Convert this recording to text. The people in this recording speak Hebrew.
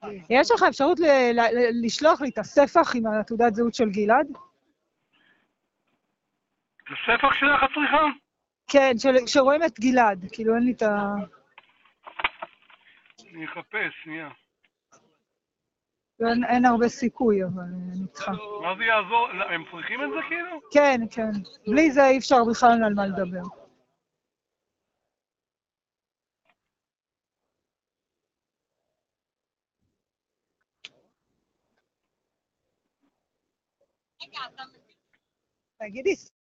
יש לך אפשרות לשלוח לי את הספח עם התעודת זהות של גלעד? את הספח שלך את צריכה? כן, שרואים את גלעד, כאילו אין לי את ה... אני אחפש, שנייה. אין הרבה סיכוי, אבל אני צריכה. מה זה יעזור? הם צריכים את זה כאילו? כן, כן. בלי זה אי אפשר בכלל על מה לדבר. תגידי,